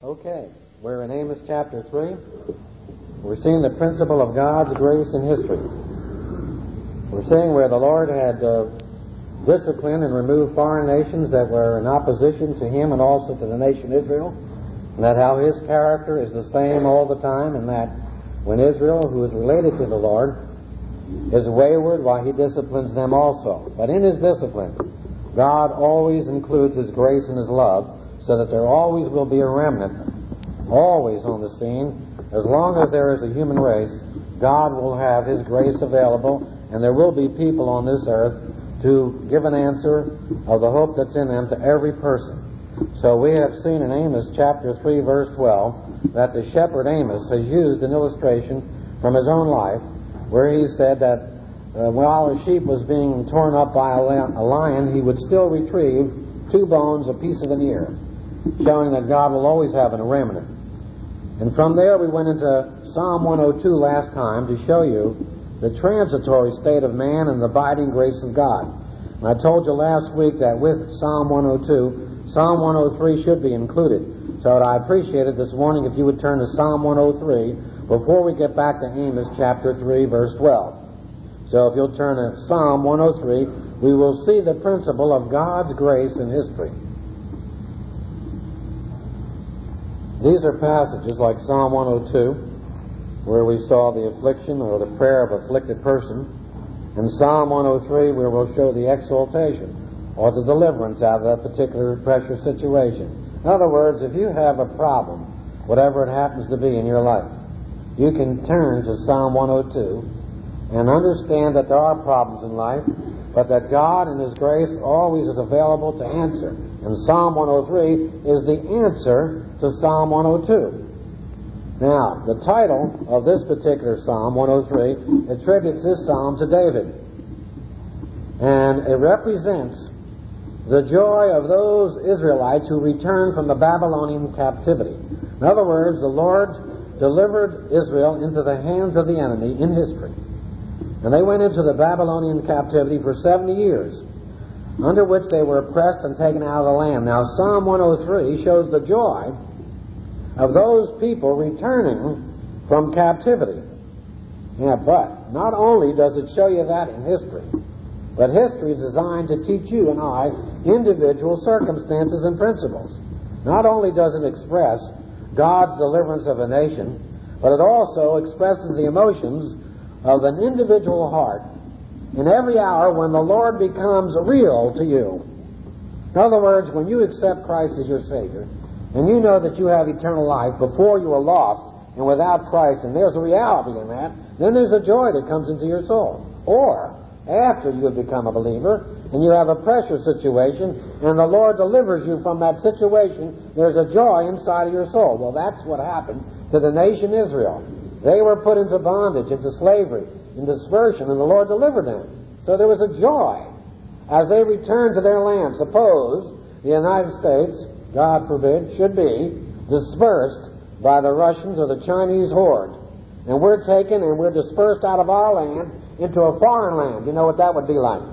Okay, we're in Amos chapter 3. We're seeing the principle of God's grace in history. We're seeing where the Lord had disciplined and removed foreign nations that were in opposition to Him and also to the nation Israel, and that how His character is the same all the time, and that when Israel, who is related to the Lord, is wayward, why He disciplines them also. But in His discipline, God always includes His grace and His love, so that there always will be a remnant, always on the scene. As long as there is a human race, God will have His grace available, and there will be people on this earth to give an answer of the hope that's in them to every person. So we have seen in Amos chapter 3, verse 12, that the shepherd Amos has used an illustration from his own life, where he said that while a sheep was being torn up by a lion, he would still retrieve 2 bones, a piece of an ear, showing that God will always have a remnant. And from there we went into Psalm 102 last time to show you the transitory state of man and the abiding grace of God. And I told you last week that with Psalm 102, Psalm 103 should be included. So I appreciate it this morning if you would turn to Psalm 103 before we get back to Amos chapter 3, verse 12. So if you'll turn to Psalm 103, we will see the principle of God's grace in history. These are passages like Psalm 102, where we saw the affliction or the prayer of afflicted person, and Psalm 103, where we'll show the exaltation or the deliverance out of that particular pressure situation. In other words, if you have a problem, whatever it happens to be in your life, you can turn to Psalm 102 and understand that there are problems in life, but that God in His grace always is available to answer. And Psalm 103 is the answer to Psalm 102. Now, the title of this particular Psalm, 103, attributes this psalm to David. And it represents the joy of those Israelites who returned from the Babylonian captivity. In other words, the Lord delivered Israel into the hands of the enemy in history. And they went into the Babylonian captivity for 70 years, under which they were oppressed and taken out of the land. Now, Psalm 103 shows the joy of those people returning from captivity. Yeah, but not only does it show you that in history, but history is designed to teach you and I individual circumstances and principles. Not only does it express God's deliverance of a nation, but it also expresses the emotions of an individual heart in every hour when the Lord becomes real to you. In other words, when you accept Christ as your Savior, and you know that you have eternal life before you were lost and without Christ, and there's a reality in that, then there's a joy that comes into your soul. Or, after you have become a believer, and you have a pressure situation, and the Lord delivers you from that situation, there's a joy inside of your soul. Well, that's what happened to the nation Israel. They were put into bondage, into slavery, in dispersion, and the Lord delivered them. So there was a joy as they returned to their land. Suppose the United States, God forbid, should be dispersed by the Russians or the Chinese horde. And we're taken and we're dispersed out of our land into a foreign land. You know what that would be like.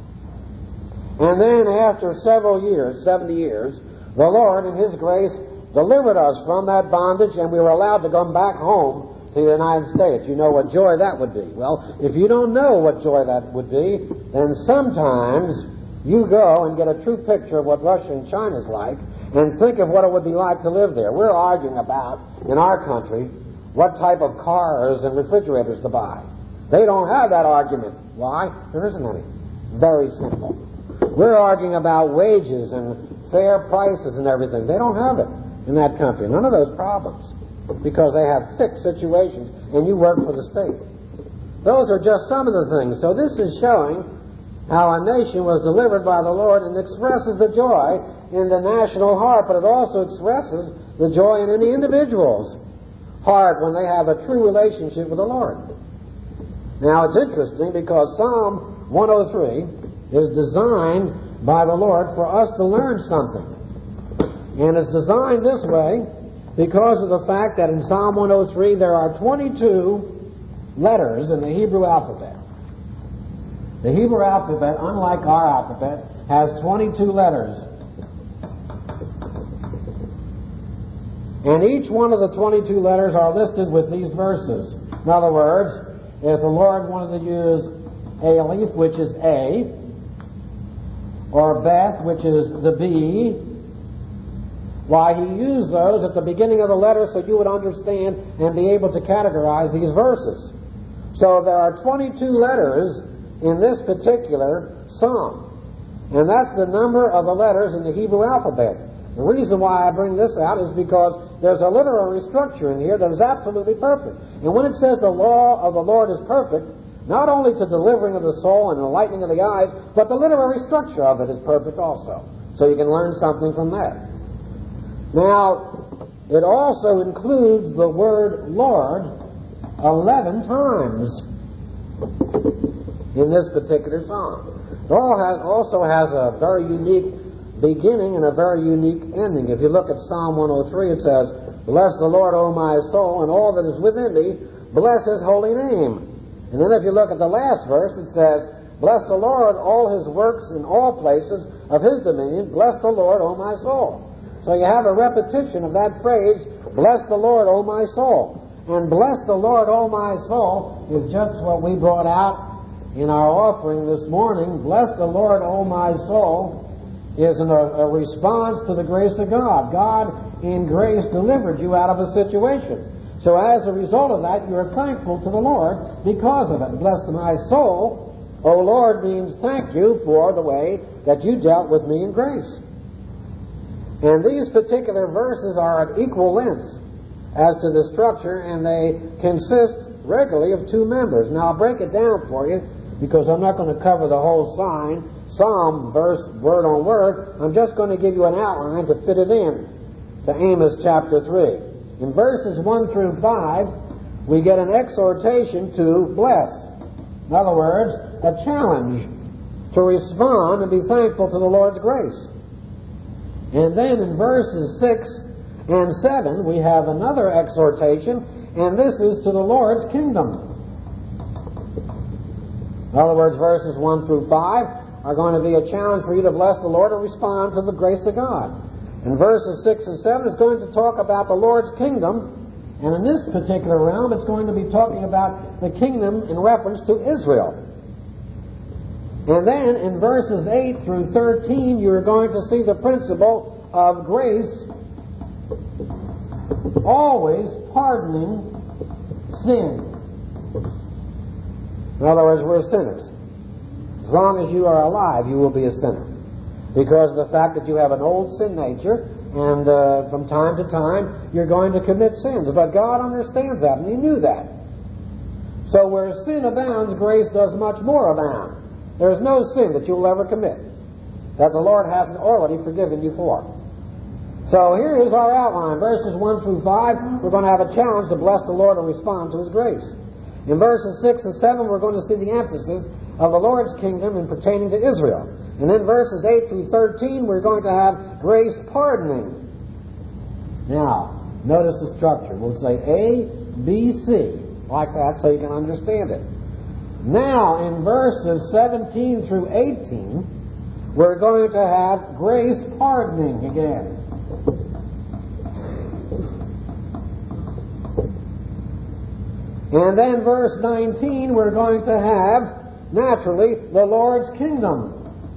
And then after several years, 70 years, the Lord in His grace delivered us from that bondage, and we were allowed to come back home to the United States. You know what joy that would be. Well, if you don't know what joy that would be, then sometimes you go and get a true picture of what Russia and China is like, and think of what it would be like to live there. We're arguing about, in our country, what type of cars and refrigerators to buy. They don't have that argument. Why? There isn't any. Very simple. We're arguing about wages and fair prices and everything. They don't have it in that country. None of those problems. Because they have fixed situations, and you work for the state. Those are just some of the things. So this is showing how a nation was delivered by the Lord, and expresses the joy in the national heart, but it also expresses the joy in any individual's heart when they have a true relationship with the Lord. Now, it's interesting because Psalm 103 is designed by the Lord for us to learn something. And it's designed this way because of the fact that in Psalm 103 there are 22 letters in the Hebrew alphabet. The Hebrew alphabet, unlike our alphabet, has 22 letters. And each one of the 22 letters are listed with these verses. In other words, if the Lord wanted to use Aleph, which is A, or Beth, which is the B, why, He used those at the beginning of the letter so you would understand and be able to categorize these verses. So there are 22 letters in this particular psalm. And that's the number of the letters in the Hebrew alphabet. The reason why I bring this out is because there's a literary structure in here that is absolutely perfect. And when it says the law of the Lord is perfect, not only to delivering of the soul and enlightening of the eyes, but the literary structure of it is perfect also. So you can learn something from that. Now, it also includes the word Lord 11 times in this particular psalm. It also has a very unique beginning and a very unique ending. If you look at Psalm 103, it says, "Bless the Lord, O my soul, and all that is within me, bless His holy name." And then if you look at the last verse, it says, "Bless the Lord, all His works in all places of His dominion, bless the Lord, O my soul." So you have a repetition of that phrase, "Bless the Lord, O my soul." And "bless the Lord, O my soul" is just what we brought out in our offering this morning. "Bless the Lord, O my soul" is a response to the grace of God. God, in grace, delivered you out of a situation. So as a result of that, you are thankful to the Lord because of it. "Bless my soul, O Lord" means thank you for the way that you dealt with me in grace. And these particular verses are at equal length as to the structure, and they consist regularly of two members. Now I'll break it down for you because I'm not going to cover the whole psalm verse word on word. I'm just going to give you an outline to fit it in to Amos chapter 3. In verses 1 through 5, we get an exhortation to bless. In other words, a challenge to respond and be thankful to the Lord's grace. And then in verses 6 and 7, we have another exhortation, and this is to the Lord's kingdom. In other words, verses 1 through 5 are going to be a challenge for you to bless the Lord and respond to the grace of God. In verses 6 and 7, it's going to talk about the Lord's kingdom, and in this particular realm, it's going to be talking about the kingdom in reference to Israel. And then in verses 8 through 13, you're going to see the principle of grace always pardoning sin. In other words, we're sinners. As long as you are alive, you will be a sinner. Because of the fact that you have an old sin nature, and from time to time, you're going to commit sins. But God understands that, and He knew that. So where sin abounds, grace does much more abound. There's no sin that you'll ever commit that the Lord hasn't already forgiven you for. So here is our outline. Verses 1 through 5, we're going to have a challenge to bless the Lord and respond to His grace. In verses 6 and 7, we're going to see the emphasis of the Lord's kingdom in pertaining to Israel. And then verses 8 through 13, we're going to have grace pardoning. Now, notice the structure. We'll say A, B, C, like that so you can understand it. Now, in verses 17 through 18, we're going to have grace pardoning again. And then verse 19, we're going to have, naturally, the Lord's kingdom.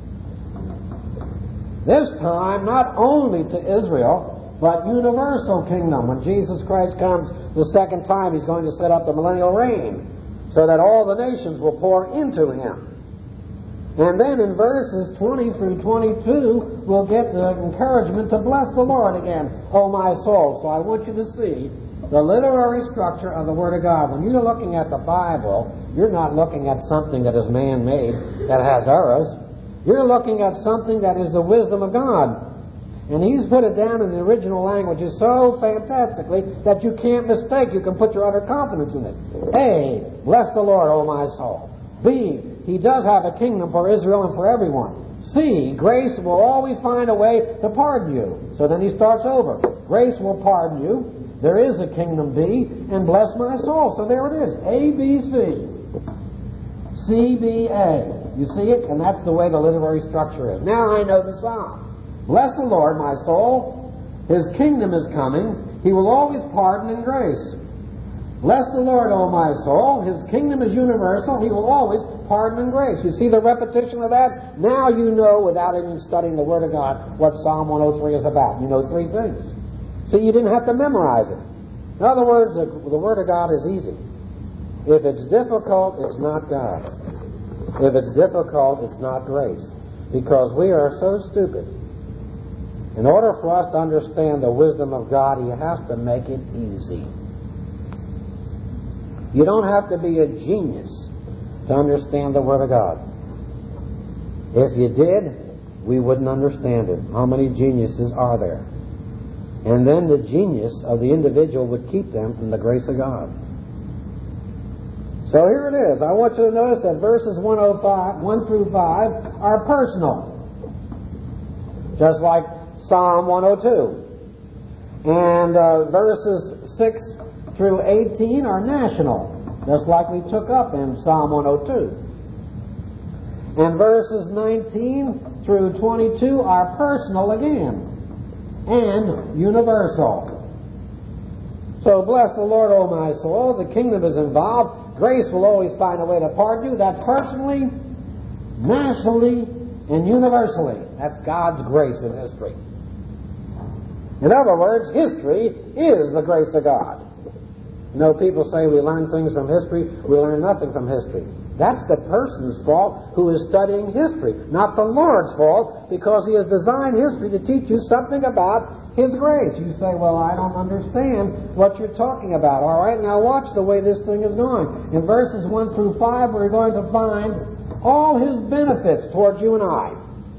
This time, not only to Israel, but universal kingdom. When Jesus Christ comes the second time, He's going to set up the millennial reign, so that all the nations will pour into Him. And then in verses 20 through 22, we'll get the encouragement to bless the Lord again, O my soul. So I want you to see the literary structure of the Word of God. When you're looking at the Bible, you're not looking at something that is man-made, that has errors. You're looking at something that is the wisdom of God. And He's put it down in the original languages so fantastically that you can't mistake. You can put your utter confidence in it. A, bless the Lord, O my soul. B, He does have a kingdom for Israel and for everyone. C, grace will always find a way to pardon you. So then he starts over. Grace will pardon you. There is a kingdom B, and bless my soul. So there it is. A, B, C. C, B, A. You see it? And that's the way the literary structure is. Now I know the psalm. Bless the Lord, my soul. His kingdom is coming. He will always pardon in grace. Bless the Lord, O my soul. His kingdom is universal. He will always pardon in grace. You see the repetition of that? Now you know, without even studying the Word of God, what Psalm 103 is about. You know three things. See, you didn't have to memorize it. In other words, the Word of God is easy. If it's difficult, it's not God. If it's difficult, it's not grace. Because we are so stupid. In order for us to understand the wisdom of God, He has to make it easy. You don't have to be a genius to understand the Word of God. If you did, we wouldn't understand it. How many geniuses are there? And then the genius of the individual would keep them from the grace of God. So here it is. I want you to notice that verses 1 through 5 are personal. Just like Psalm 102. And verses 6 through 18 are national, just like we took up in Psalm 102. And verses 19 through 22 are personal again, and universal. So bless the Lord, O my soul. The kingdom is involved. Grace will always find a way to pardon you. That's personally, nationally, and universally. That's God's grace in history. In other words, history is the grace of God. You know, people say we learn things from history. We learn nothing from history. That's the person's fault who is studying history, not the Lord's fault, because He has designed history to teach you something about His grace. You say, well, I don't understand what you're talking about. All right, now watch the way this thing is going. In verses 1 through 5, we're going to find all His benefits towards you and I.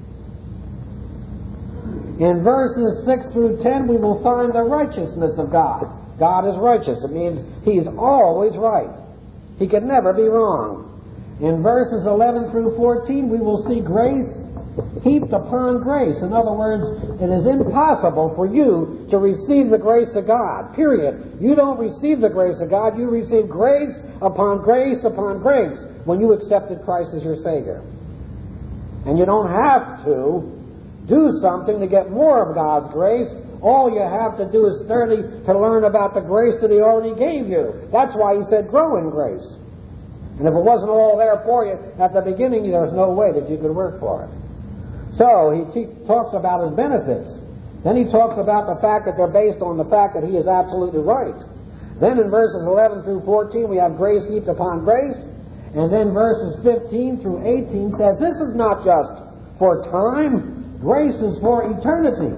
In verses 6 through 10, we will find the righteousness of God. God is righteous. It means He's always right. He can never be wrong. In verses 11 through 14, we will see grace heaped upon grace. In other words, it is impossible for you to receive the grace of God, period. You don't receive the grace of God. You receive grace upon grace upon grace when you accepted Christ as your Savior. And you don't have to do something to get more of God's grace. All you have to do is study to learn about the grace that He already gave you. That's why He said grow in grace. And if it wasn't all there for you at the beginning, there was no way that you could work for it. So He talks about His benefits. Then He talks about the fact that they're based on the fact that He is absolutely right. Then in verses 11 through 14, we have grace heaped upon grace. And then verses 15 through 18 says this is not just for time. Grace is for eternity.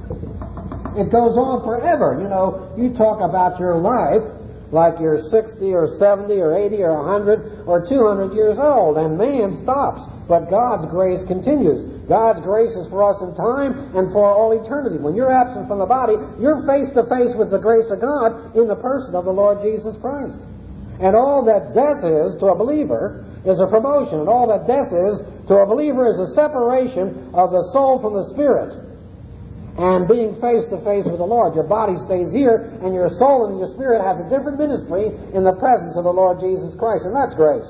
It goes on forever. You know, you talk about your life like you're 60 or 70 or 80 or 100 or 200 years old, and man stops. But God's grace continues. God's grace is for us in time and for all eternity. When you're absent from the body, you're face to face with the grace of God in the person of the Lord Jesus Christ. And all that death is to a believer is a promotion. And all that death is to a believer is a separation of the soul from the spirit. And being face to face with the Lord. Your body stays here, and your soul and your spirit has a different ministry in the presence of the Lord Jesus Christ. And that's grace.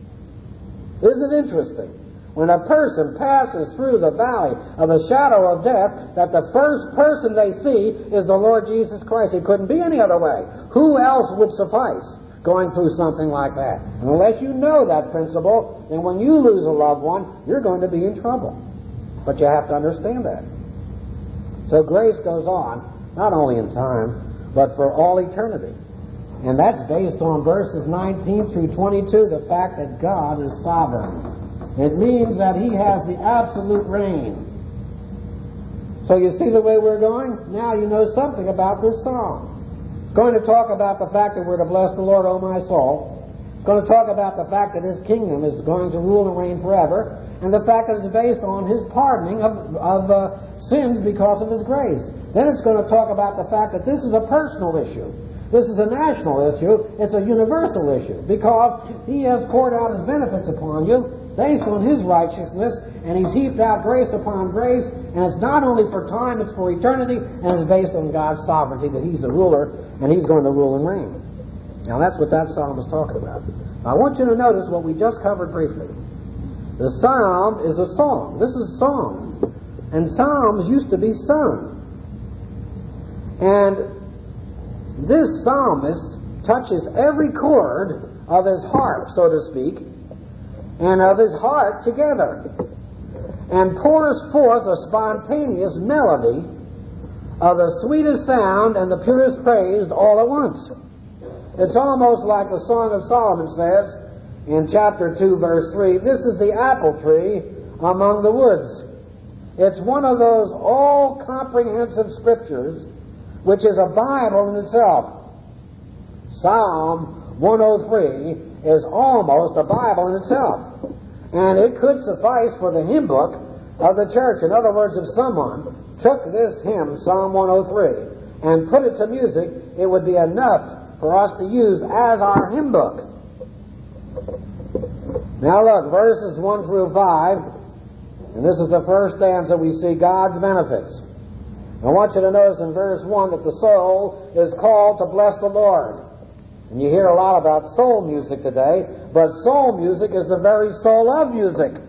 Isn't it interesting? When a person passes through the valley of the shadow of death, that the first person they see is the Lord Jesus Christ. It couldn't be any other way. Who else would suffice going through something like that? And unless you know that principle, then when you lose a loved one, you're going to be in trouble. But you have to understand that. So grace goes on, not only in time, but for all eternity. And that's based on verses 19 through 22, the fact that God is sovereign. It means that He has the absolute reign. So you see the way we're going? Now you know something about this psalm. It's going to talk about the fact that we're to bless the Lord, O my soul. It's going to talk about the fact that His kingdom is going to rule and reign forever, and the fact that it's based on His pardoning of sins because of His grace. Then it's going to talk about the fact that this is a personal issue. This is a national issue. It's a universal issue because He has poured out His benefits upon you based on His righteousness, and He's heaped out grace upon grace, and it's not only for time, it's for eternity, and it's based on God's sovereignty that He's the ruler, and He's going to rule and reign. Now that's what that psalm is talking about. I want you to notice what we just covered briefly. The psalm is a song. This is a song. And psalms used to be sung. And this psalmist touches every chord of his harp, so to speak, and of his heart together, and pours forth a spontaneous melody of the sweetest sound and the purest praise all at once. It's almost like the Song of Solomon says in chapter 2, verse 3, this is the apple tree among the woods. It's one of those all-comprehensive scriptures which is a Bible in itself. Psalm 103 is almost a Bible in itself. And it could suffice for the hymn book of the church. In other words, if someone took this hymn, Psalm 103, and put it to music, it would be enough for us to use as our hymn book. Now look, verses 1 through 5, and this is the first stanza, we see God's benefits. I want you to notice in verse 1 that the soul is called to bless the Lord. And you hear a lot about soul music today, but soul music is the very soul of music.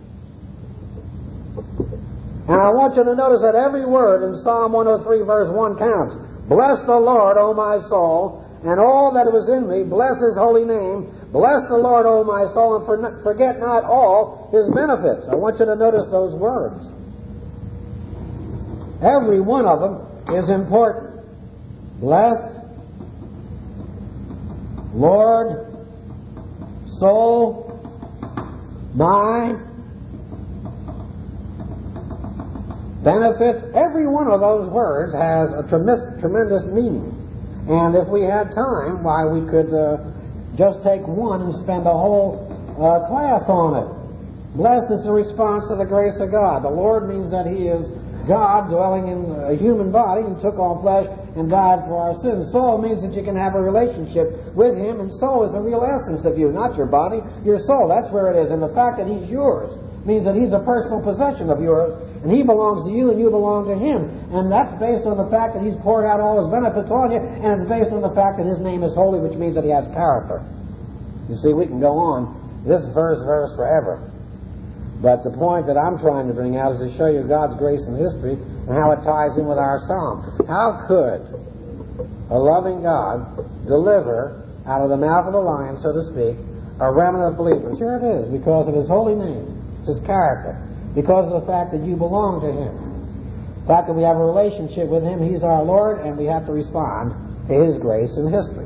And I want you to notice that every word in Psalm 103 verse 1 counts. Bless the Lord, O my soul, and all that was in me, bless His holy name. Bless the Lord, O my soul, and forget not all His benefits. I want you to notice those words. Every one of them is important. Bless, Lord, soul, my, benefits. Every one of those words has a tremendous meaning. And if we had time, why, we could just take one and spend a whole class on it. Bless is the response to the grace of God. The Lord means that He is God dwelling in a human body and took on flesh and died for our sins. Soul means that you can have a relationship with Him, and soul is the real essence of you, not your body, your soul. That's where it is. And the fact that He's yours means that He's a personal possession of yours, and He belongs to you and you belong to Him. And that's based on the fact that He's poured out all His benefits on you, and it's based on the fact that His name is holy, which means that He has character. You see, we can go on this verse forever. But the point that I'm trying to bring out is to show you God's grace in history and how it ties in with our psalm. How could a loving God deliver out of the mouth of the lion, so to speak, a remnant of believers? Here it is, because of His holy name, His character, because of the fact that you belong to Him, the fact that we have a relationship with Him. He's our Lord, and we have to respond to His grace in history.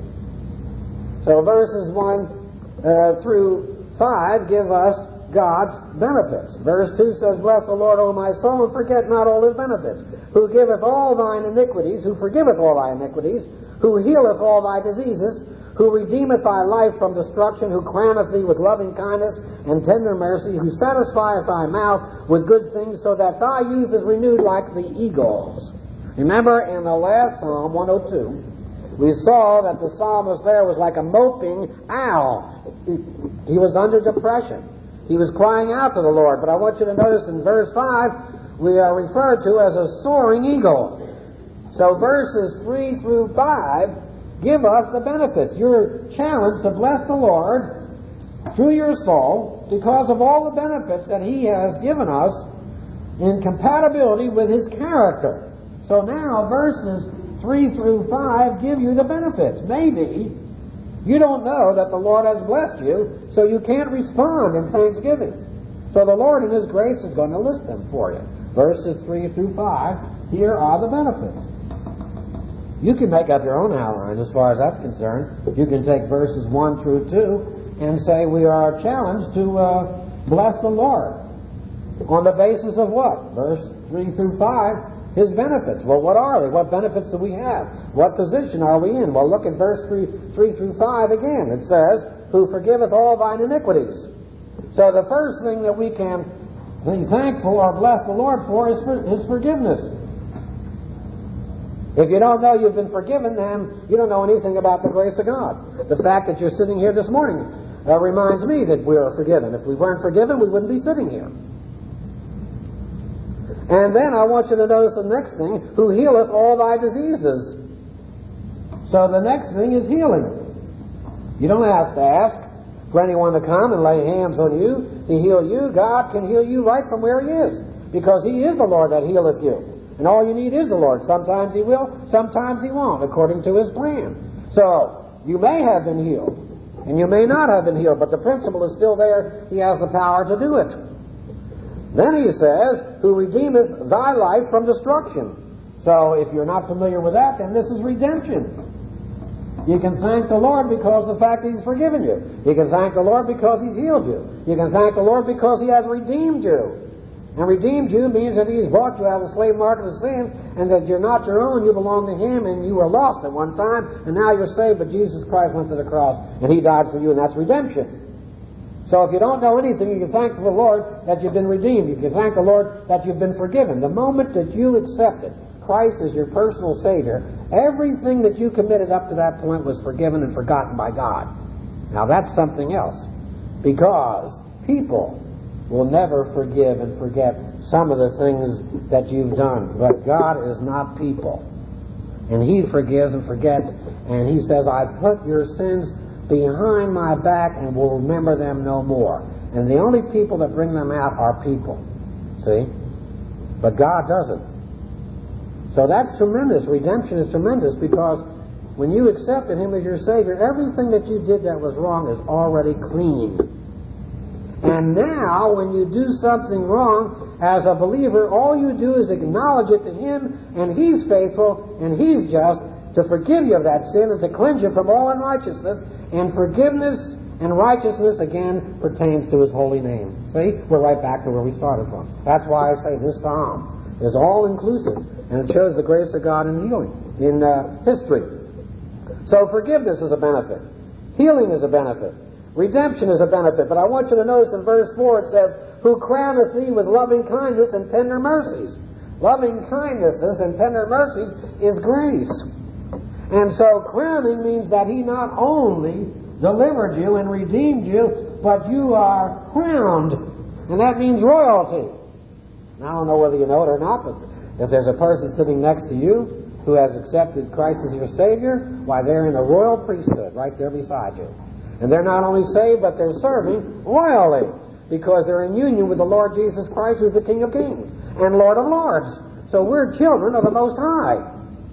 So verses 1 through 5 give us God's benefits. Verse 2 says, bless the Lord, O my soul, and forget not all His benefits, who giveth all thine iniquities, who forgiveth all thy iniquities, who healeth all thy diseases, who redeemeth thy life from destruction, who crowneth thee with loving kindness and tender mercy, who satisfieth thy mouth with good things, so that thy youth is renewed like the eagles. Remember, in the last Psalm, 102, we saw that the psalmist there was like a moping owl. He was under depression. He was crying out to the Lord. But I want you to notice in verse 5, we are referred to as a soaring eagle. So verses 3 through 5 give us the benefits. You're challenged to bless the Lord through your soul because of all the benefits that He has given us in compatibility with His character. So now verses 3 through 5 give you the benefits. Maybe you don't know that the Lord has blessed you, so you can't respond in thanksgiving. So the Lord in His grace is going to list them for you. Verses 3 through 5, here are the benefits. You can make up your own outline as far as that's concerned. You can take verses 1 through 2 and say we are challenged to bless the Lord. On the basis of what? Verse 3 through 5. His benefits. Well, what are they? What benefits do we have? What position are we in? Well, look at verse 3 through 5 again. It says, who forgiveth all thine iniquities. So the first thing that we can be thankful or bless the Lord for is His forgiveness. If you don't know you've been forgiven, then you don't know anything about the grace of God. The fact that you're sitting here this morning reminds me that we are forgiven. If we weren't forgiven, we wouldn't be sitting here. And then I want you to notice the next thing, who healeth all thy diseases. So the next thing is healing. You don't have to ask for anyone to come and lay hands on you to heal you. God can heal you right from where He is, because He is the Lord that healeth you. And all you need is the Lord. Sometimes He will, sometimes He won't, according to His plan. So, you may have been healed, and you may not have been healed, but the principle is still there. He has the power to do it. Then He says, who redeemeth thy life from destruction. So, if you're not familiar with that, then this is redemption. You can thank the Lord because of the fact that He's forgiven you. You can thank the Lord because He's healed you. You can thank the Lord because He has redeemed you. And redeemed you means that He's bought you out of the slave market of sin, and that you're not your own, you belong to Him, and you were lost at one time, and now you're saved, but Jesus Christ went to the cross, and He died for you, and that's redemption. So if you don't know anything, you can thank the Lord that you've been redeemed. You can thank the Lord that you've been forgiven. The moment that you accepted Christ as your personal Savior, everything that you committed up to that point was forgiven and forgotten by God. Now that's something else, because people will never forgive and forget some of the things that you've done. But God is not people. And He forgives and forgets, and He says, I put your sins behind my back and will remember them no more. And the only people that bring them out are people. See? But God doesn't. So that's tremendous. Redemption is tremendous, because when you accepted Him as your Savior, everything that you did that was wrong is already clean. And now, when you do something wrong, as a believer, all you do is acknowledge it to Him, and He's faithful, and He's just to forgive you of that sin and to cleanse you from all unrighteousness. And forgiveness and righteousness, again, pertains to His holy name. See? We're right back to where we started from. That's why I say this psalm is all-inclusive, and it shows the grace of God in healing, in history. So forgiveness is a benefit. Healing is a benefit. Redemption is a benefit. But I want you to notice in verse 4 it says, who crowneth thee with loving kindness and tender mercies. Loving kindnesses and tender mercies is grace. And so crowning means that He not only delivered you and redeemed you, but you are crowned. And that means royalty. Now, I don't know whether you know it or not, but if there's a person sitting next to you who has accepted Christ as your Savior, why, they're in a royal priesthood right there beside you. And they're not only saved, but they're serving royally, because they're in union with the Lord Jesus Christ, who's the King of Kings and Lord of Lords. So we're children of the Most High.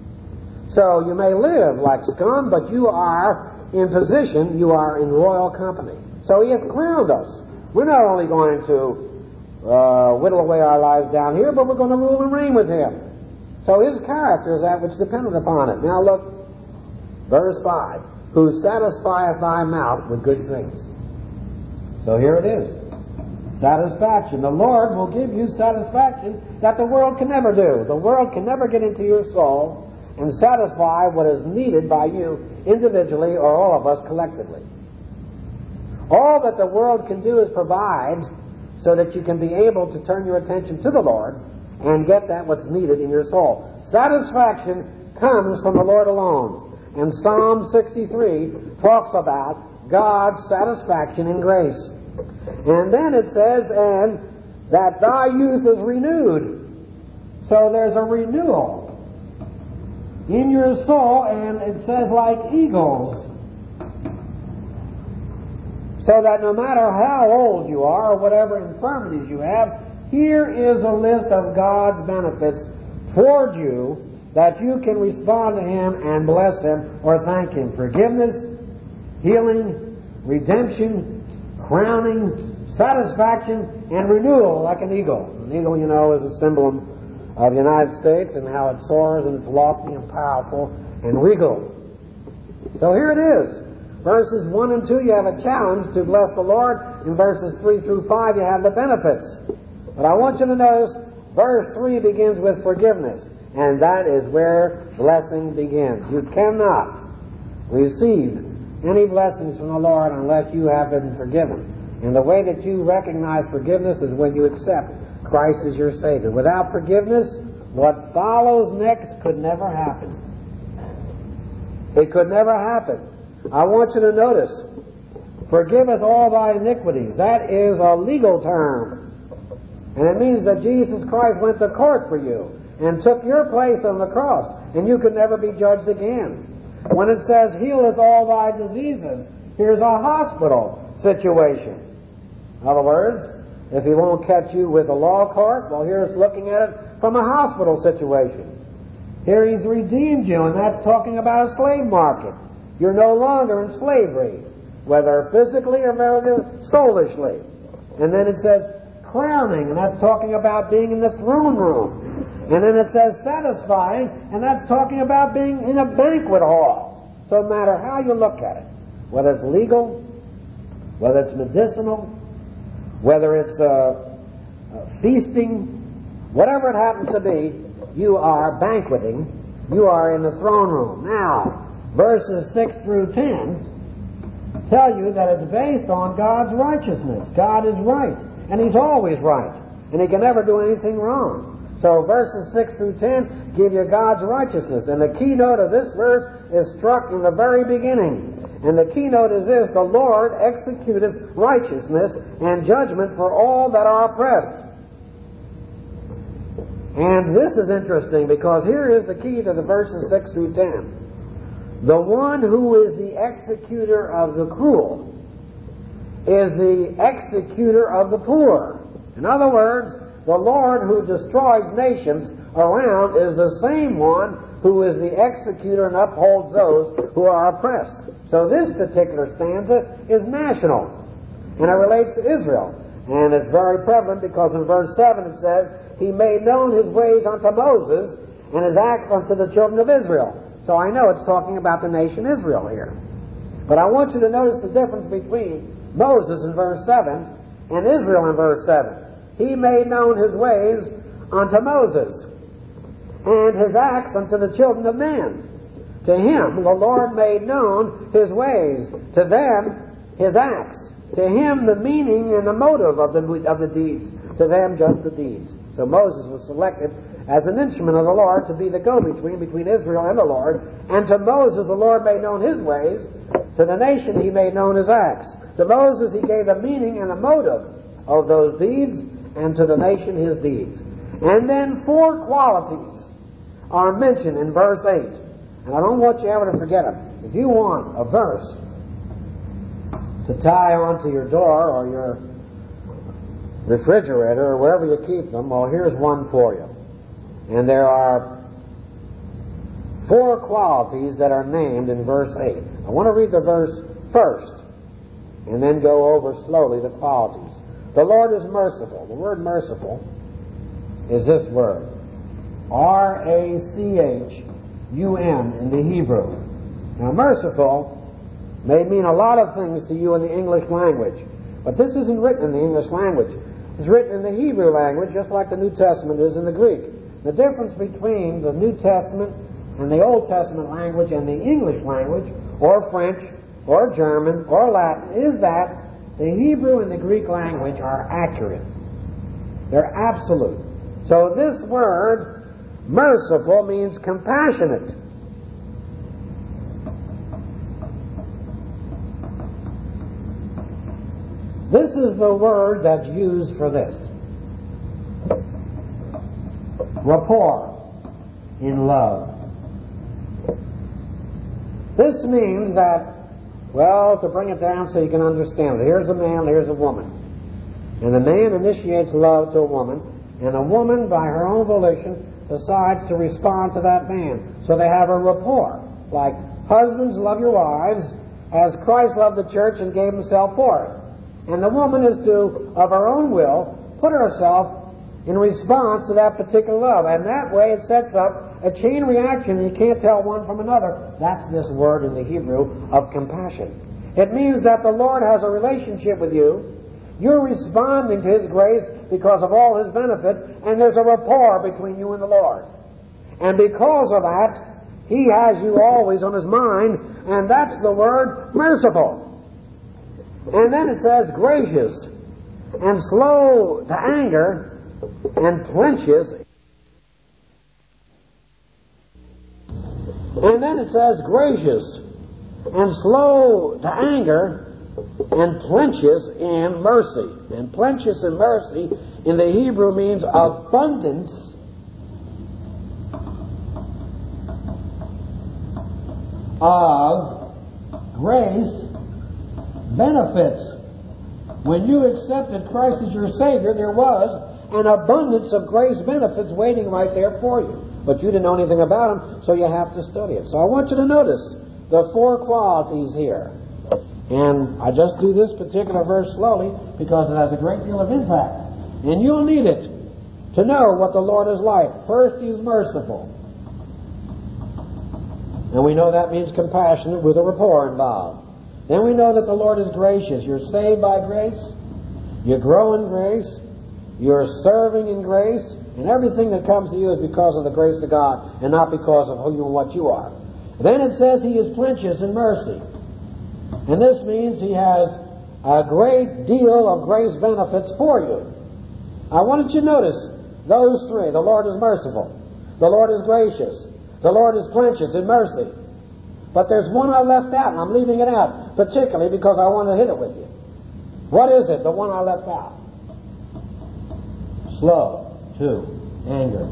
So you may live like scum, but you are in position, you are in royal company. So He has crowned us. We're not only going to whittle away our lives down here, but we're going to rule and reign with Him. So His character is that which dependeth upon it. Now look, verse 5. Who satisfieth thy mouth with good things. So here it is. Satisfaction. The Lord will give you satisfaction that the world can never do. The world can never get into your soul and satisfy what is needed by you individually or all of us collectively. All that the world can do is provide so that you can be able to turn your attention to the Lord and get that what's needed in your soul. Satisfaction comes from the Lord alone. And Psalm 63 talks about God's satisfaction in grace. And then it says, and that thy youth is renewed. So there's a renewal in your soul, and it says like eagles. So that no matter how old you are or whatever infirmities you have, here is a list of God's benefits toward you that you can respond to Him and bless Him or thank Him. Forgiveness, healing, redemption, crowning, satisfaction, and renewal like an eagle. An eagle, you know, is a symbol of the United States and how it soars and it's lofty and powerful and regal. So here it is. Verses 1 and 2, you have a challenge to bless the Lord. In verses 3 through 5, you have the benefits. But I want you to notice, verse 3 begins with forgiveness. And that is where blessing begins. You cannot receive any blessings from the Lord unless you have been forgiven. And the way that you recognize forgiveness is when you accept Christ as your Savior. Without forgiveness, what follows next could never happen. It could never happen. I want you to notice, forgiveth all thy iniquities. That is a legal term. And it means that Jesus Christ went to court for you and took your place on the cross, and you could never be judged again. When it says, healeth all thy diseases, here's a hospital situation. In other words, if He won't catch you with the law court, well, here's looking at it from a hospital situation. Here he's redeemed you, and that's talking about a slave market. You're no longer in slavery, whether physically or whether soulishly. And then it says crowning, and that's talking about being in the throne room. And then it says satisfying, and that's talking about being in a banquet hall. So no matter how you look at it, whether it's legal, whether it's medicinal, whether it's feasting, whatever it happens to be, you are banqueting. You are in the throne room. Now, verses 6 through 10 tell you that it's based on God's righteousness. God is right, and He's always right, and He can never do anything wrong. So verses 6 through 10 give you God's righteousness, and the keynote of this verse is struck in the very beginning. And the keynote is this: the Lord executeth righteousness and judgment for all that are oppressed. And this is interesting, because here is the key to the verses 6 through 10. The one who is the executor of the cruel is the executor of the poor. In other words, the Lord who destroys nations around is the same one who is the executor and upholds those who are oppressed. So this particular stanza is national, and it relates to Israel. And it's very prevalent because in verse 7 it says, He made known His ways unto Moses, and His acts unto the children of Israel. So I know it's talking about the nation Israel here. But I want you to notice the difference between Moses in verse 7 and Israel in verse 7. He made known His ways unto Moses, and His acts unto the children of men. To him the Lord made known His ways, to them His acts. To him the meaning and the motive of the deeds, to them just the deeds. So Moses was selected as an instrument of the Lord to be the go-between between Israel and the Lord. And to Moses the Lord made known His ways. To the nation He made known His acts. To Moses He gave the meaning and the motive of those deeds, and to the nation His deeds. And then 4 qualities are mentioned in verse 8. And I don't want you ever to forget them. If you want a verse to tie onto your door or your refrigerator or wherever you keep them, well, here's one for you. And there are 4 qualities that are named in verse 8. I want to read the verse first and then go over slowly the qualities. The Lord is merciful. The word merciful is this word, R-A-C-H-U-M in the Hebrew. Now, merciful may mean a lot of things to you in the English language, but this isn't written in the English language. It's written in the Hebrew language, just like the New Testament is in the Greek. The difference between the New Testament and the Old Testament language and the English language, or French, or German, or Latin, is that the Hebrew and the Greek language are accurate. They're absolute. So this word, merciful, means compassionate. This is the word that's used for this. Rapport, in love. This means that, well, to bring it down so you can understand it, here's a man, here's a woman. And the man initiates love to a woman, and a woman, by her own volition, decides to respond to that man. So they have a rapport. Like, husbands, love your wives, as Christ loved the church and gave Himself for it. And the woman is to, of her own will, put herself in response to that particular love. And that way it sets up a chain reaction, and you can't tell one from another. That's this word in the Hebrew of compassion. It means that the Lord has a relationship with you. You're responding to His grace because of all His benefits, and there's a rapport between you and the Lord. And because of that, He has you always on His mind, and that's the word merciful. And then it says gracious, and slow to anger, and plenteous. And then it says gracious, and slow to anger, and plenteous in mercy. And plenteous in mercy in the Hebrew means abundance of grace, benefits. When you accepted Christ as your Savior, there was an abundance of grace benefits waiting right there for you. But you didn't know anything about them, so you have to study it. So I want you to notice the 4 qualities here. And I just do this particular verse slowly because it has a great deal of impact. And you'll need it to know what the Lord is like. First, He's merciful. And we know that means compassionate with a rapport involved. Then we know that the Lord is gracious. You're saved by grace. You grow in grace. You're serving in grace. And everything that comes to you is because of the grace of God and not because of who you and what you are. Then it says He is plenteous in mercy. And this means He has a great deal of grace benefits for you. I wanted you to notice those 3. The Lord is merciful. The Lord is gracious. The Lord is plenteous in mercy. But there's one I left out, and I'm leaving it out, particularly because I want to hit it with you. What is it, the one I left out? Slow to anger.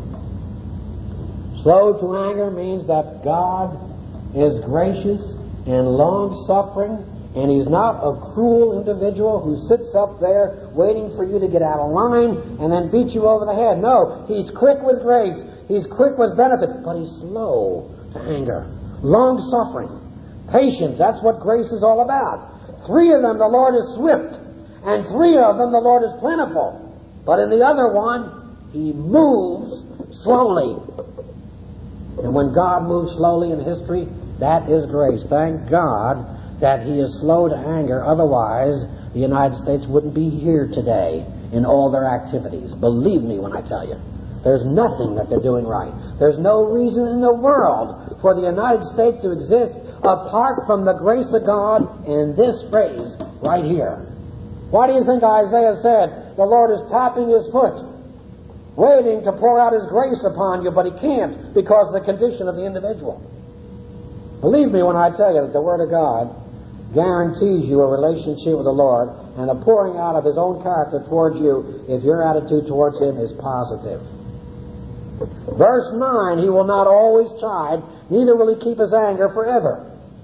Slow to anger means that God is gracious and long-suffering, and He's not a cruel individual who sits up there waiting for you to get out of line and then beat you over the head. No, He's quick with grace. He's quick with benefit, but He's slow to anger. Long-suffering. Patience. That's what grace is all about. 3 of them, the Lord is swift. And 3 of them, the Lord is plentiful. But in the other one, He moves slowly. And when God moves slowly in history, that is grace. Thank God that He is slow to anger. Otherwise, the United States wouldn't be here today in all their activities. Believe me when I tell you. There's nothing that they're doing right. There's no reason in the world for the United States to exist apart from the grace of God in this phrase right here. Why do you think Isaiah said the Lord is tapping His foot, waiting to pour out His grace upon you, but He can't because of the condition of the individual? Believe me when I tell you that the Word of God guarantees you a relationship with the Lord and a pouring out of His own character towards you if your attitude towards Him is positive. Verse 9, He will not always chide, neither will He keep His anger forever.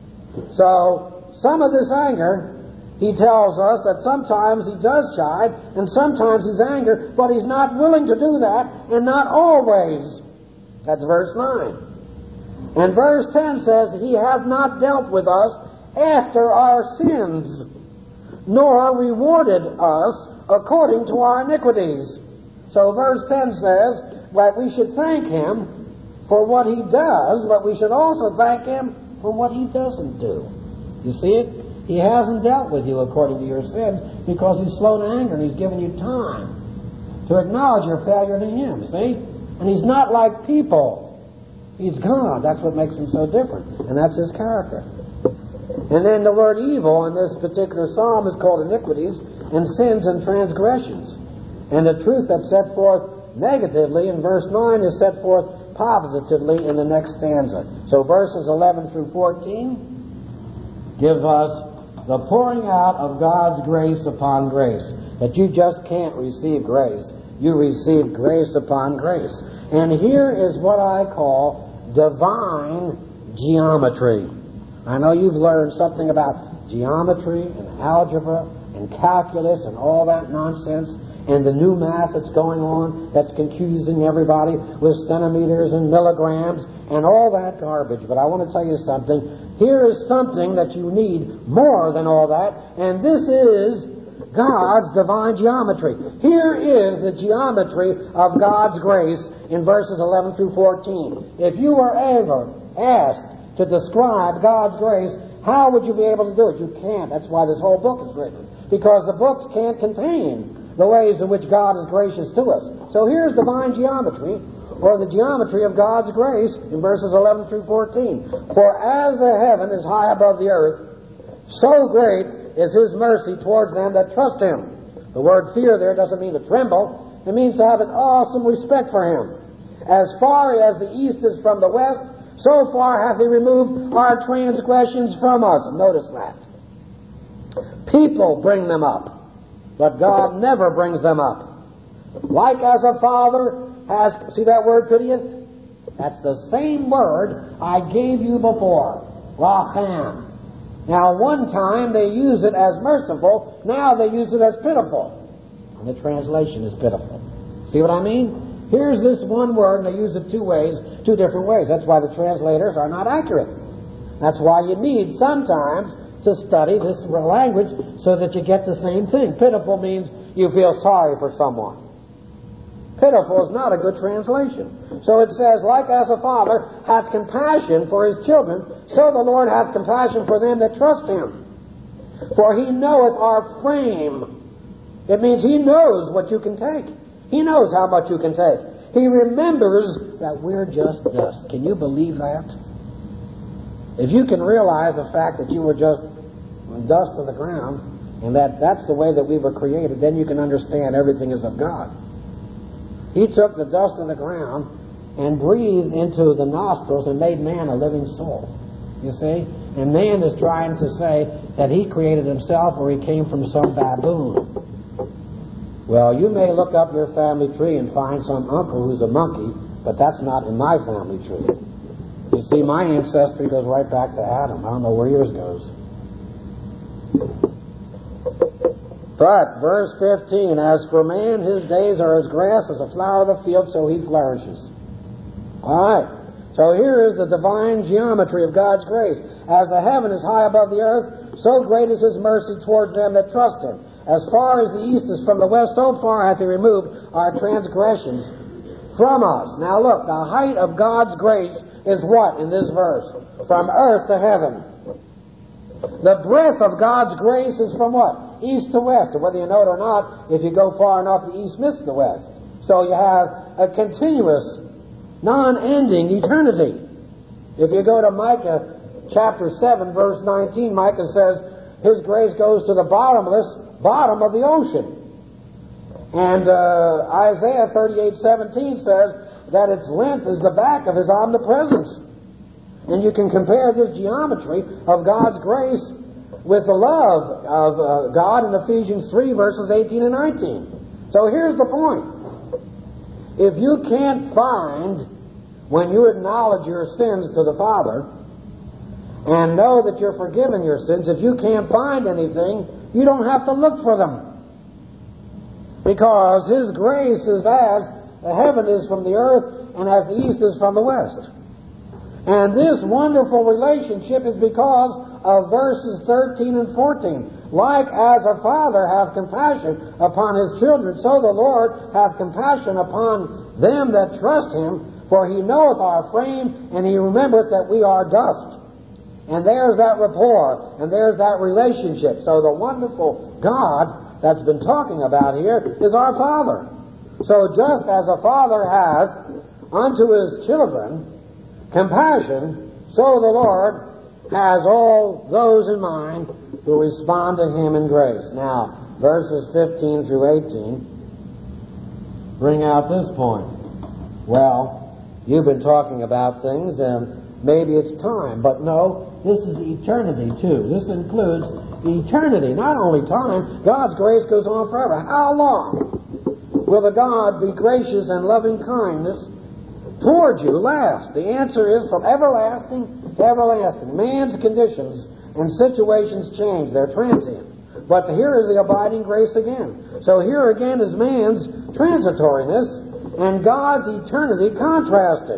So, some of this anger, He tells us that sometimes He does chide, and sometimes He's angry, but He's not willing to do that, and not always. That's verse 9. And verse 10 says, He hath not dealt with us after our sins, nor rewarded us according to our iniquities. So verse 10 says that we should thank Him for what He does, but we should also thank Him for what He doesn't do. You see it? He hasn't dealt with you according to your sins because He's slow to anger and He's given you time to acknowledge your failure to Him. See? And He's not like people. He's God. That's what makes Him so different. And that's His character. And then the word evil in this particular psalm is called iniquities and sins and transgressions. And the truth that's set forth negatively in verse 9 is set forth positively in the next stanza. So verses 11 through 14 give us the pouring out of God's grace upon grace. That you just can't receive grace. You receive grace upon grace. And here is what I call divine geometry. I know you've learned something about geometry and algebra and calculus and all that nonsense and the new math that's going on that's confusing everybody with centimeters and milligrams and all that garbage. But I want to tell you something. Here is something that you need more than all that, and this is God's divine geometry. Here is the geometry of God's grace in verses 11 through 14. If you were ever asked to describe God's grace, how would you be able to do it? You can't. That's why this whole book is written. Because the books can't contain the ways in which God is gracious to us. So here's divine geometry, or the geometry of God's grace in verses 11 through 14. For as the heaven is high above the earth, so great is His mercy towards them that trust Him. The word fear there doesn't mean to tremble. It means to have an awesome respect for Him. As far as the east is from the west, so far hath He removed our transgressions from us. Notice that. People bring them up, but God never brings them up. Like as a father has, see that word pitieth? That's the same word I gave you before, racham. Now one time they use it as merciful, now they use it as pitiful. And the translation is pitiful. See what I mean? Here's this one word, and they use it two different ways. That's why the translators are not accurate. That's why you need sometimes to study this language so that you get the same thing. Pitiful means you feel sorry for someone. Pitiful is not a good translation. So it says, like as a father hath compassion for his children, so the Lord hath compassion for them that trust him. For he knoweth our frame. It means he knows what you can take. He knows how much you can take. He remembers that we're just dust. Can you believe that? If you can realize the fact that you were just dust of the ground, and that's the way that we were created, then you can understand everything is of God. He took the dust of the ground and breathed into the nostrils and made man a living soul. You see? And man is trying to say that he created himself or he came from some baboon. Well, you may look up your family tree and find some uncle who's a monkey, but that's not in my family tree. You see, my ancestry goes right back to Adam. I don't know where yours goes. But, verse 15, as for man, his days are as grass, as a flower of the field, so he flourishes. All right. So here is the divine geometry of God's grace. As the heaven is high above the earth, so great is his mercy towards them that trust him. As far as the east is from the west, so far hath he removed our transgressions from us. Now look, the height of God's grace is what in this verse? From earth to heaven. The breadth of God's grace is from what? East to west. And whether you know it or not, if you go far enough, the east misses the west. So you have a continuous, non-ending eternity. If you go to Micah chapter 7, verse 19, Micah says, his grace goes to the bottom of the ocean. And Isaiah 38:17 says that its length is the back of his omnipresence. And you can compare this geometry of God's grace with the love of God in Ephesians 3, verses 18 and 19. So here's the point. If you can't find, when you acknowledge your sins to the Father, and know that you're forgiven your sins, if you can't find anything, you don't have to look for them. Because his grace is as the heaven is from the earth, and as the east is from the west. And this wonderful relationship is because of verses 13 and 14. Like as a father hath compassion upon his children, so the Lord hath compassion upon them that trust him. For he knoweth our frame, and he remembereth that we are dust. And there's that rapport, and there's that relationship. So the wonderful God that's been talking about here is our Father. So just as a father hath unto his children compassion, so the Lord has all those in mind who respond to him in grace. Now, verses 15 through 18 bring out this point. Well, you've been talking about things, and maybe it's time, but no, this is eternity too. This includes eternity, not only time. God's grace goes on forever. How long will the God be gracious and loving kindness toward you last? The answer is from everlasting to everlasting. Man's conditions and situations change. They're transient. But here is the abiding grace again. So here again is man's transitoriness and God's eternity contrasted.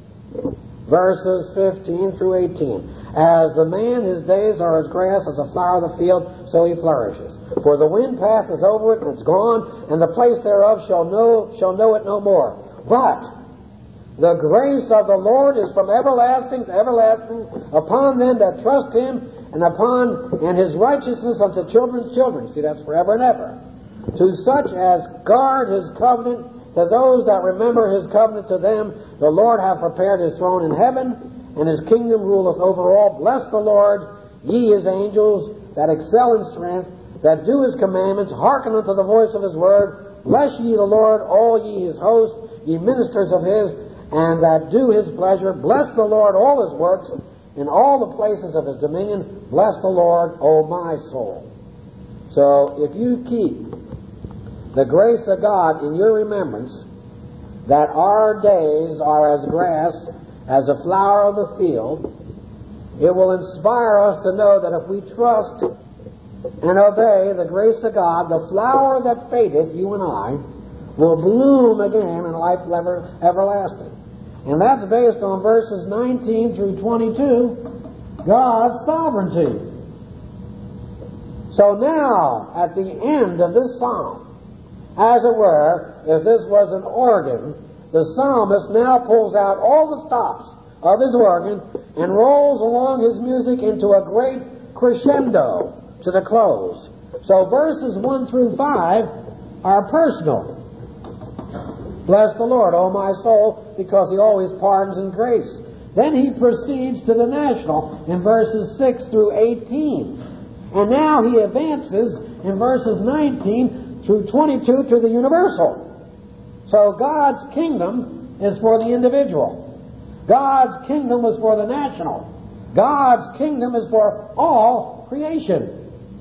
Verses 15 through 18. As the man, his days are as grass, as a flower of the field, so he flourishes. For the wind passes over it, and it's gone, and the place thereof shall know it no more. But the grace of the Lord is from everlasting to everlasting upon them that trust him, and his righteousness unto children's children. See, that's forever and ever. To such as guard his covenant, to those that remember his covenant, to them the Lord hath prepared his throne in heaven, and his kingdom ruleth over all. Bless the Lord, ye his angels, that excel in strength, that do his commandments, hearken unto the voice of his word. Bless ye the Lord, all ye his hosts, ye ministers of his, and that do his pleasure. Bless the Lord, all his works, in all the places of his dominion. Bless the Lord, O my soul. So, if you keep the grace of God in your remembrance, that our days are as grass, as a flower of the field, it will inspire us to know that if we trust and obey the grace of God, the flower that fadeth, you and I, will bloom again in life everlasting. And that's based on verses 19 through 22, God's sovereignty. So now, at the end of this psalm, as it were, if this was an organ, the psalmist now pulls out all the stops of his organ and rolls along his music into a great crescendo to the close. So verses 1 through 5 are personal. Bless the Lord, O my soul, because He always pardons in grace. Then he proceeds to the national in verses 6 through 18. And now he advances in verses 19 through 22 to the universal. So God's kingdom is for the individual. God's kingdom is for the national. God's kingdom is for all creation.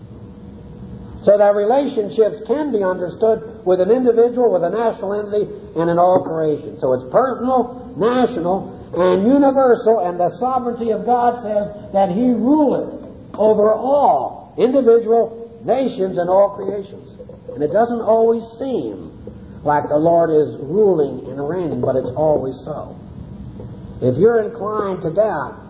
So that relationships can be understood with an individual, with a national entity, and in all creation. So it's personal, national, and universal, and the sovereignty of God says that He ruleth over all individual nations and all creations. And it doesn't always seem like the Lord is ruling and reigning, but it's always so. If you're inclined to doubt,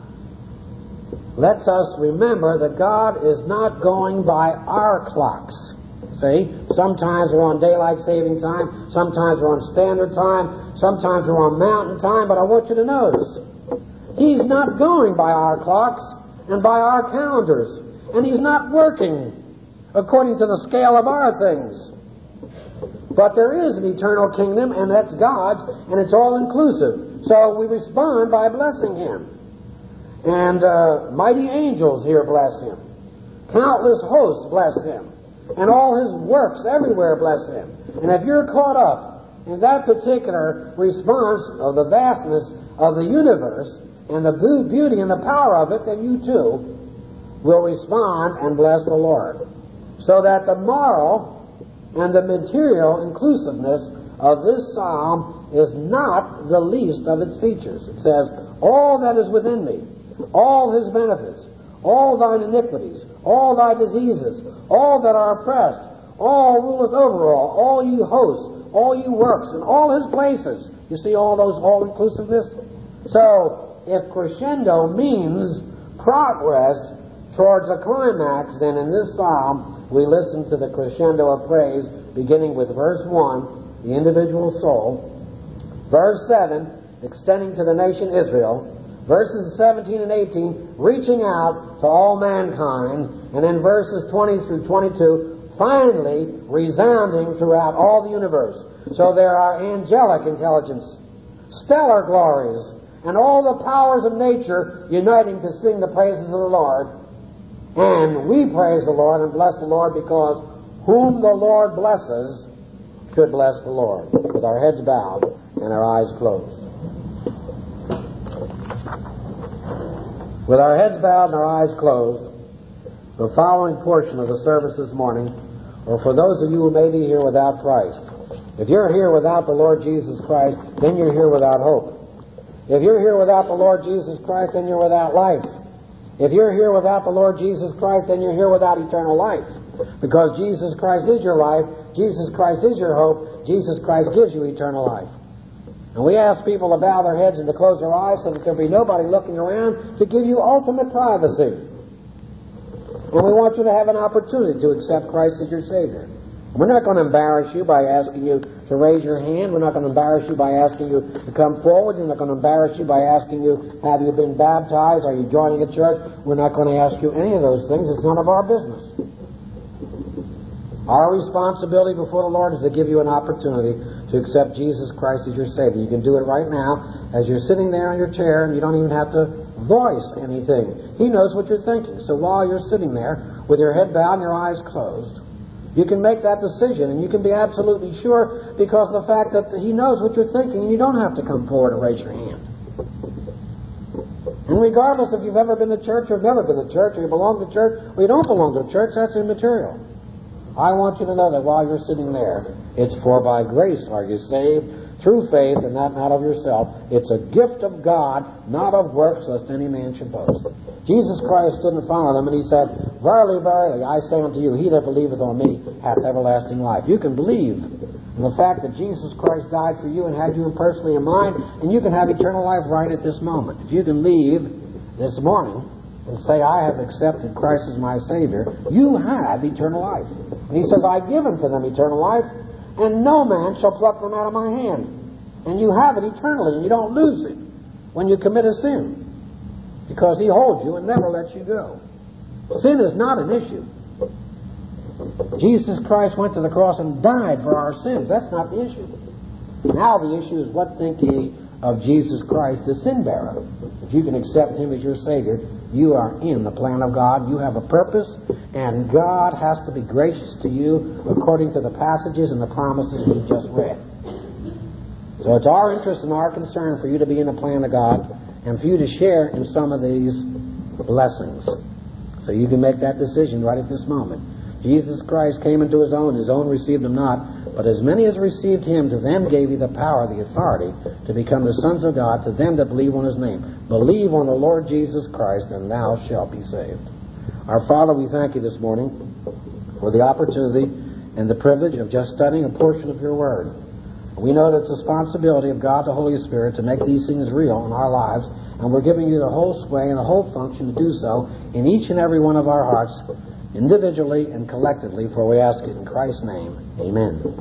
let us remember that God is not going by our clocks. See? Sometimes we're on daylight saving time, sometimes we're on standard time, sometimes we're on mountain time, but I want you to notice, He's not going by our clocks and by our calendars, and He's not working according to the scale of our things. But there is an eternal kingdom, and that's God's, and it's all-inclusive. So we respond by blessing Him. And mighty angels here bless Him. Countless hosts bless Him. And all His works everywhere bless Him. And if you're caught up in that particular response of the vastness of the universe and the beauty and the power of it, then you too will respond and bless the Lord. So that the moral and the material inclusiveness of this psalm is not the least of its features. It says, all that is within me, all His benefits, all thine iniquities, all thy diseases, all that are oppressed, all ruleth over all you hosts, all you works, and all His places. You see all those all-inclusiveness? So, if crescendo means progress towards a climax, then in this psalm we listen to the crescendo of praise, beginning with verse 1, the individual soul, verse 7, extending to the nation Israel, verses 17 and 18, reaching out to all mankind, and then verses 20 through 22, finally resounding throughout all the universe. So there are angelic intelligence, stellar glories, and all the powers of nature uniting to sing the praises of the Lord. And we praise the Lord and bless the Lord, because whom the Lord blesses should bless the Lord, with our heads bowed and our eyes closed. With our heads bowed and our eyes closed, the following portion of the service this morning, or for those of you who may be here without Christ. If you're here without the Lord Jesus Christ, then you're here without hope. If you're here without the Lord Jesus Christ, then you're without life. If you're here without the Lord Jesus Christ, then you're here without eternal life. Because Jesus Christ is your life, Jesus Christ is your hope, Jesus Christ gives you eternal life. And we ask people to bow their heads and to close their eyes so that there'll be nobody looking around to give you ultimate privacy. And we want you to have an opportunity to accept Christ as your Savior. We're not going to embarrass you by asking you to raise your hand. We're not going to embarrass you by asking you to come forward. We're not going to embarrass you by asking you, have you been baptized? Are you joining a church? We're not going to ask you any of those things. It's none of our business. Our responsibility before the Lord is to give you an opportunity to accept Jesus Christ as your Savior. You can do it right now as you're sitting there in your chair, and you don't even have to voice anything. He knows what you're thinking. So while you're sitting there with your head bowed and your eyes closed, you can make that decision, and you can be absolutely sure, because of the fact that He knows what you're thinking, and you don't have to come forward and raise your hand. And regardless if you've ever been to church or never been to church, or you belong to church or you don't belong to church, that's immaterial. I want you to know that while you're sitting there, it's for by grace are you saved, through faith, and that not of yourself. It's a gift of God, not of works, lest any man should boast. Jesus Christ stood in front of them, and He said, Verily, verily, I say unto you, he that believeth on me hath everlasting life. You can believe And the fact that Jesus Christ died for you and had you personally in mind, and you can have eternal life right at this moment. If you can leave this morning and say, I have accepted Christ as my Savior, you have eternal life. And he says, I give unto them eternal life, and no man shall pluck them out of my hand. And you have it eternally, and you don't lose it when you commit a sin, because he holds you and never lets you go. Sin is not an issue. Jesus Christ went to the cross and died for our sins. That's not the issue. Now the issue is, what think ye of Jesus Christ, the sin bearer? If you can accept him as your Savior, you are in the plan of God. You have a purpose, and God has to be gracious to you according to the passages and the promises we've just read. So it's our interest and our concern for you to be in the plan of God and for you to share in some of these blessings. So you can make that decision right at this moment. Jesus Christ came into his own received him not, but as many as received him, to them gave he the power, the authority, to become the sons of God, to them that believe on his name. Believe on the Lord Jesus Christ, and thou shalt be saved. Our Father, we thank you this morning for the opportunity and the privilege of just studying a portion of your word. We know that it's the responsibility of God the Holy Spirit to make these things real in our lives, and we're giving you the whole sway and the whole function to do so in each and every one of our hearts, individually and collectively, for we ask it in Christ's name. Amen.